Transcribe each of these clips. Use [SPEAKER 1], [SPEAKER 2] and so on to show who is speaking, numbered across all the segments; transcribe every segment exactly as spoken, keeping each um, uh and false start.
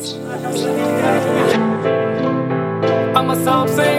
[SPEAKER 1] I'm a sound sing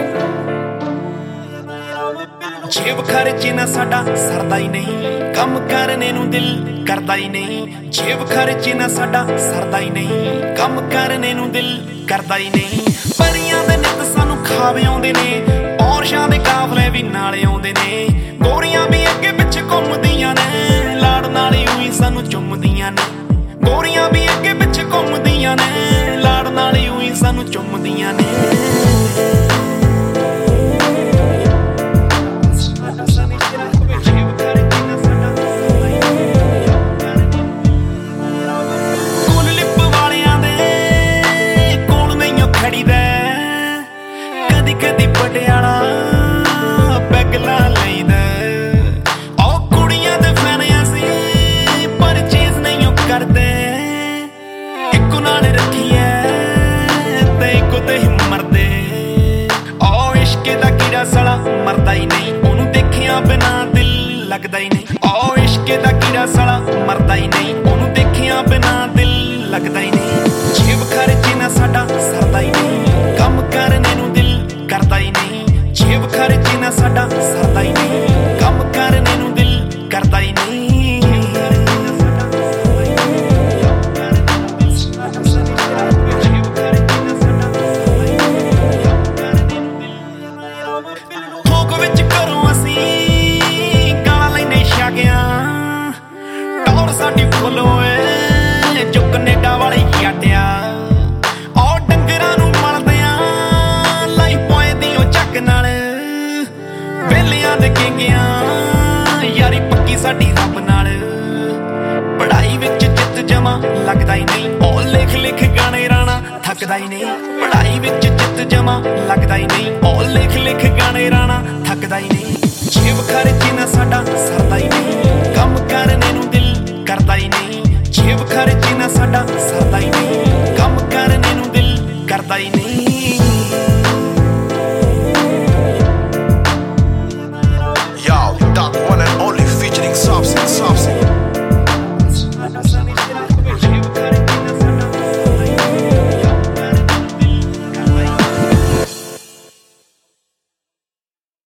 [SPEAKER 2] ਜੇਬ ਖਰਚੇ ਨਾ ਸਾਡਾ ਸਰਦਾ ਹੀ ਨਹੀਂ, ਕੰਮ ਕਰਨੇ ਨੂੰ ਦਿਲ ਕਰਦਾ ਹੀ ਨਹੀਂ। ਜੇਬ ਖਰਚੇ ਨਾ ਸਾਡਾ ਸਰਦਾ ਹੀ ਨਹੀਂ, ਕੰਮ ਕਰਨੇ ਨੂੰ ਦਿਲ ਕਰਦਾ ਹੀ ਨਹੀਂ। ਪਰੀਆਂ ਦੇ ਨਿੱਤ ਸਾਨੂੰ ਖਾਵੇ ਆਉਂਦੇ ਨੇ, ਔਰਸ਼ਾਂ ਦੇ ਕਾਫਲੇ ਵੀ ਨਾਲ ਆਉਂਦੇ ਨੇ। ਗੋਰੀਆਂ ਵੀ ਅੱਗੇ ਪਿੱਛੇ ਘੁੰਮਦੀਆਂ ਨੇ, ਲਾੜ ਨਾਲ ਹੀ ਸਾਨੂੰ ਚੁੰਮਦੀਆਂ ਨੇ। ਗੋਰੀਆਂ ਵੀ ਅੱਗੇ ਪਿੱਛੇ ਘੁੰਮਦੀਆਂ ਨੇ, ਲਾੜ ਨਾਲ ਹੀ ਸਾਨੂੰ ਚੁੰਮਦੀਆਂ ਨੇ। ਕਦੀ ਪਟਿਆਲਾ ਪੈਗਲਾ ਲਈਦਾ, ਉਹ ਕੁੜੀਆਂ ਦੇ ਫੈਨ ਅਸੀਂ ਪਰ ਚੀਜ਼ ਨਹੀਂ ਉਹ ਕਰਦੇ। ਇੱਕੋ ਨਾਲ ਰੱਖੀਏ ਤੇ ਇੱਕੋ ਤੇ ਹੀ ਮਰਦੇ। ਉਹ ਇਸ਼ਕ ਦਾ ਕੀੜਾ ਸਾਲਾ ਮਰਦਾ ਹੀ ਨਹੀਂ, ਉਹਨੂੰ ਦੇਖਿਆ ਬਿਨਾ ਦਿਲ ਲੱਗਦਾ ਹੀ ਨਹੀਂ। ਉਹ ਇਸ਼ਕ ਦਾ ਕੀੜਾ ਸਾਲਾ ਮਰਦਾ ਹੀ ਨਹੀਂ, ਉਹਨੂੰ ਦੇਖਿਆ ਬਿਨਾ ਦਿਲ ਲੱਗਦਾ ਹੀ ਨਹੀਂ। ਜੇਬ ਖਰਚੇ ਨਾ ਸਾਡਾ ਸਰਦਾ ਹੀ ਨਹੀਂ, ਕੰਮ ਕਰਨੇ ਨੂੰ ਦਿਲ ਕਰਦਾ ਹੀ ਨਹੀਂ। ਜੇਬ ਖਰਚੇ ਨਾ ਸਾਡਾ ਸਰਦਾ ਹੀ ਨਹੀਂ, ਕੰਮ ਕਰਨੇ ਨੂੰ ਦਿਲ ਕਰਦਾ ਹੀ ਨਹੀਂ। ਥੋਕ ਵਿੱਚ ਘਰੋਂ ਅਸੀਂ ਗਾਲਾਂ ਲੈਨੇ ਛਾਗਿਆਂ, ਟੌਰ ਸਾਡੀ ਫੁੱਲ ਹੋਏ ਜੋ ਕਨੇਡਾ ਵਾਲੇ ਯਾਡਿਆ। ਉਹ ਡੰਗਰਾਂ ਨੂੰ ਮਲਦਿਆਂ ਲਾਈ ਪੋਏਦੀ ਉਹ ਚੱਕ ਨਾਲ, ਵੇਲਿਆਂ ਦੇ ਕਹਿੰਗਿਆਂ ਯਾਰੀ ਪੱਕੀ ਸਾਡੀ ਰੱਬ ਨਾਲ। ਪੜ੍ਹਾਈ ਵਿੱਚ ਚਿੱਤ ਜਮਾ ਲੱਗਦਾ ਹੀ ਨਹੀਂ, ਉਹ ਲਿਖ ਲਿਖ ਗਾਣੇ ਰਾਣਾ ਥੱਕਦਾ ਹੀ ਨਹੀਂ। ਪੜ੍ਹਾਈ ਵਿੱਚ ਚਿੱਤ ਜਮਾ ਲੱਗਦਾ ਹੀ ਨਹੀਂ, ਉਹ ਲਿਖ ਲਿਖ ਗਾਣੇ ਰਾਣਾ ਥੱਕਦਾ ਹੀ ਨਹੀਂ। ਜੇਬ ਖਰਚੇ ਨਾ ਸਾਡਾ ਸਰਦਾ ਹੀ ਨਹੀਂ, ਕੰਮ ਕਰਨੇ ਨੂੰ ਦਿਲ ਕਰਦਾ ਹੀ ਨਹੀਂ। ਜੇਬ ਖਰਚੇ ਨਾ ਸਾਡਾ ਸਰਦਾ ਹੀ ਨਹੀਂ, ਕੰਮ ਕਰਨੇ ਨੂੰ ਦਿਲ ਕਰਦਾ ਹੀ ਨਹੀਂ।